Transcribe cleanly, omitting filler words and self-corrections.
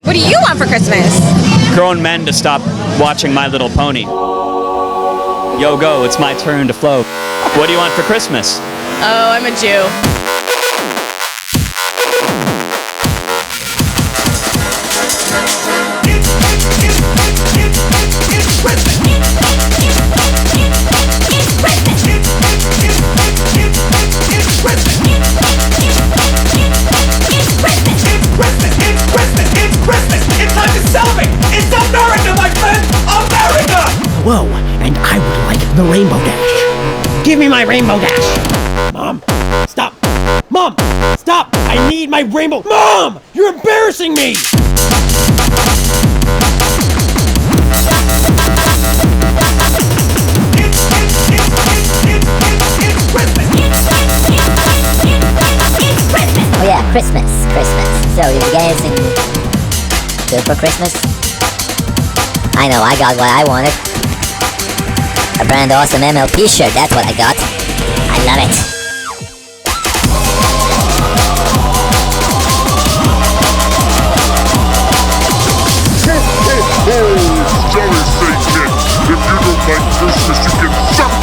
What do you want for Christmas? Grown men to stop watching My Little Pony. Yo, go, it's my turn to float. What do you want for Christmas? Oh, I'm a Jew. Whoa, and I would like the Rainbow Dash. Give me my Rainbow Dash. Mom, stop. Mom, stop. I need my Rainbow. Mom, you're embarrassing me. Oh yeah, Christmas. So you guys good for Christmas? I know, I got what I wanted. A brand awesome MLP shirt, that's what I got. I love it. Jelly Satan! If you don't like Christmas, you can suck